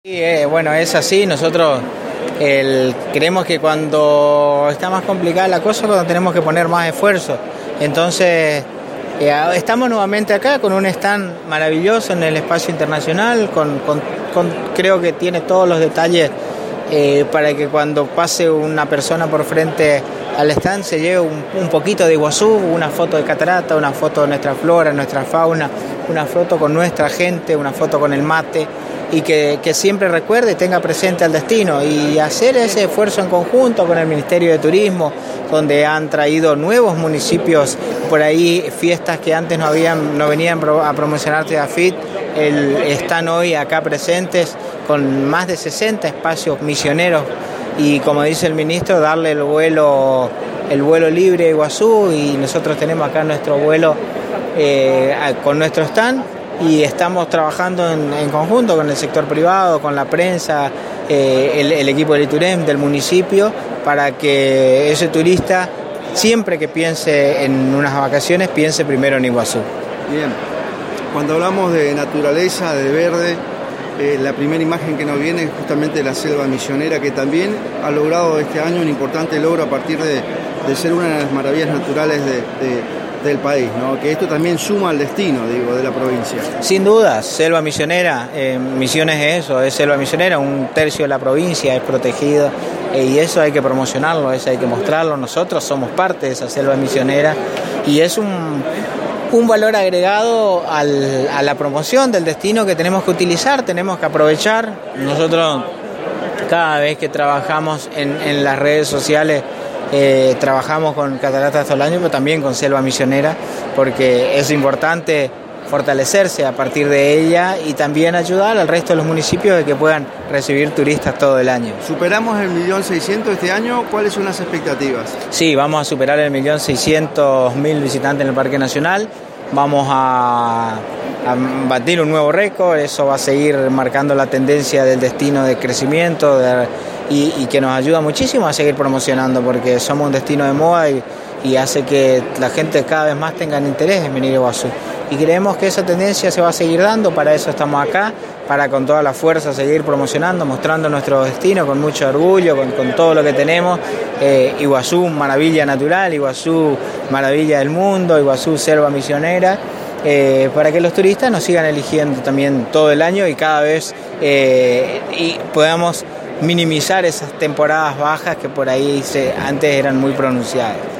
Sí, bueno, es así. Nosotros creemos que cuando está más complicada la cosa, cuando tenemos que poner más esfuerzo. Entonces, estamos nuevamente acá con un stand maravilloso en el espacio internacional, creo que tiene todos los detalles para que cuando pase una persona por frente al stand se lleve un poquito de Iguazú, una foto de catarata, una foto de nuestra flora, nuestra fauna, una foto con nuestra gente, una foto con el mate, y que siempre recuerde y tenga presente al destino, y hacer ese esfuerzo en conjunto con el Ministerio de Turismo, donde han traído nuevos municipios por ahí, fiestas que antes no venían a promocionar Teafit, están hoy acá presentes con más de 60 espacios misioneros, y como dice el ministro, darle el vuelo libre a Iguazú, y nosotros tenemos acá nuestro vuelo con nuestro stand, y estamos trabajando en conjunto con el sector privado, con la prensa, el equipo del ITUREM, del municipio, para que ese turista, siempre que piense en unas vacaciones, piense primero en Iguazú. Bien, cuando hablamos de naturaleza, de verde, la primera imagen que nos viene es justamente la selva misionera, que también ha logrado este año un importante logro a partir de ser una de las maravillas naturales del país, ¿no? Que esto también suma al destino, de la provincia. Sin duda, selva misionera, Misiones es eso, es selva misionera, 1/3 de la provincia es protegido, y eso hay que promocionarlo, eso hay que mostrarlo. Nosotros somos parte de esa selva misionera, y es un valor agregado a la promoción del destino que tenemos que utilizar, tenemos que aprovechar. Nosotros cada vez que trabajamos en las redes sociales, trabajamos con Cataratas Tolaño, pero también con selva misionera, porque es importante fortalecerse a partir de ella y también ayudar al resto de los municipios de que puedan recibir turistas todo el año. ¿Superamos el 1.600.000 este año? ¿Cuáles son las expectativas? Sí, vamos a superar el 1.600.000 visitantes en el Parque Nacional. Vamos a batir un nuevo récord. Eso va a seguir marcando la tendencia del destino de crecimiento y que nos ayuda muchísimo a seguir promocionando, porque somos un destino de moda y hace que la gente cada vez más tenga interés en venir a Iguazú. Y creemos que esa tendencia se va a seguir dando, para eso estamos acá, para con toda la fuerza seguir promocionando, mostrando nuestro destino con mucho orgullo, con todo lo que tenemos. Iguazú, maravilla natural, Iguazú, maravilla del mundo, Iguazú, selva misionera, para que los turistas nos sigan eligiendo también todo el año y cada vez y podamos minimizar esas temporadas bajas que por ahí antes eran muy pronunciadas.